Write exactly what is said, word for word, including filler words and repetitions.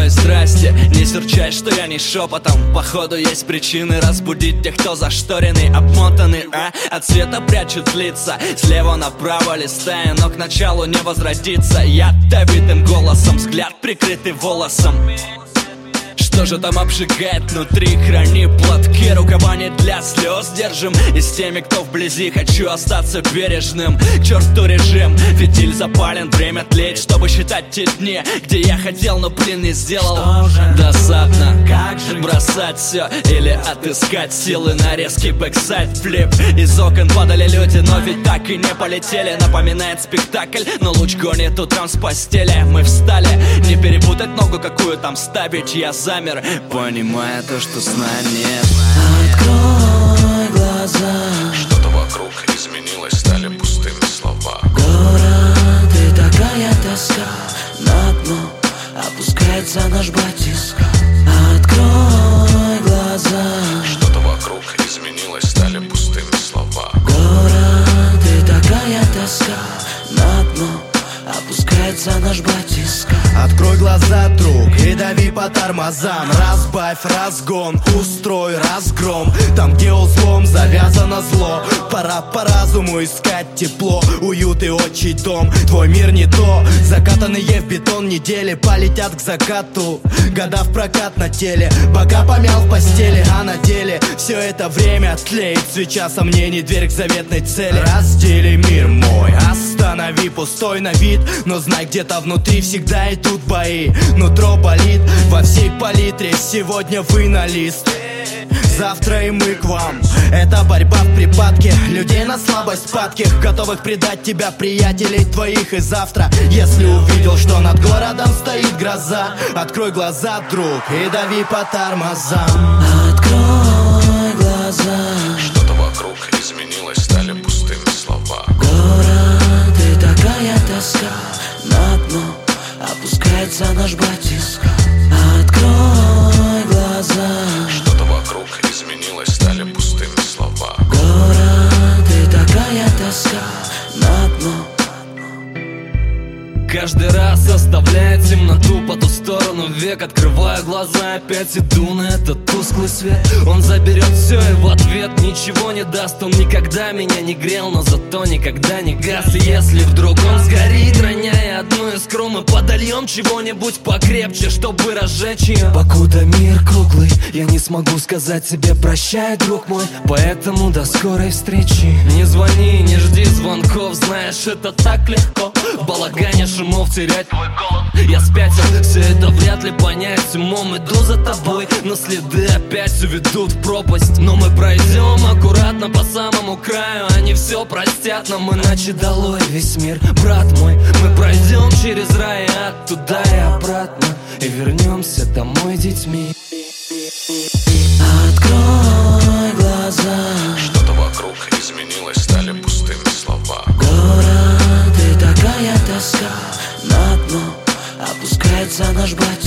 ой, здрасте. Не серчай, что я не шепотом. Походу есть причины разбудить тех, кто зашторены, обмотаны, а? От света прячут лица, слева направо листая, но к началу не возвратится. Ядовитым голосом, взгляд прикрытый волосом. Что же там обжигает внутри? Храни платки, рукава не для слез держим. И с теми, кто вблизи, хочу остаться бережным. К черту режим, фитиль запален, время тлеет, чтобы считать те дни, где я хотел, но блин не сделал. Что же? Досадно, Как же бросать все или отыскать силы на резкий бэксайд флип. Из окон падали люди, но ведь так и не полетели. Напоминает спектакль, но луч гонит утром с постели. Мы встали, не перепутать ногу, какую там ставить. Я замер, понимая то, что сна нет. Открой глаза. Что-то вокруг изменилось, стали пустыми слова. Город и такая тоска. На дно опускается наш батиск. Открой глаза. Что-то вокруг изменилось, стали пустыми слова. Город и такая тоска. На дно опускается наш батиск. Открой глаза, друг, и дави по тормозам. Разбавь разгон, устрой разгром. Там, где узлом завязано зло, пора по разуму искать тепло, уют и отчий дом. Твой мир не то, закатанные в бетон недели полетят к закату. Года в прокат на теле, пока помял в постели, а на деле все это время тлеет свеча сомнений, дверь к заветной цели. Раздели мир мой, останови пустой на вид, но знай, где-то внутри всегда идут бои. Нутро болит во всей палитре, сегодня вы на лист, завтра и мы к вам. Это борьба в припадке людей на слабость падких, готовых предать тебя, приятелей твоих. И завтра, если увидел, что над городом стоит гроза, открой глаза, друг, и дави по тормозам. Открой глаза. Что-то вокруг изменилось, стали пустыми слова. Город и такая тоска. На дно опускается наш батиск. Открой глаза. Что-то вокруг изменилось, стали пустыми слова. Город и такая тоска. На дно. Каждый раз оставляет темноту по ту сторону век. Открываю глаза, опять иду на этот тусклый свет. Он заберет все и в ответ ничего не даст. Он никогда меня не грел, но зато никогда не гас. И если вдруг он сгорит, роняя одну искру, мы подольем чего-нибудь покрепче, чтобы разжечь ее. Покуда мир круглый, я не смогу сказать себе прощай, друг мой. Поэтому до скорой встречи. Не звони, не жди звонков, знаешь, это так легко. В балагане шумов терять твой голос. Я спятил, все это вряд ли понять умом. Иду за тобой, но следы опять уведут в пропасть. Но мы пройдем аккуратно по самому краю. Они все простят нам, иначе долой весь мир, брат мой. Мы пройдем через рай, оттуда и обратно, и вернемся домой детьми. Открой глаза. Что-то вокруг изменилось, стали пустыми слова. Город и такая тоска. На дно опускается наш батиск.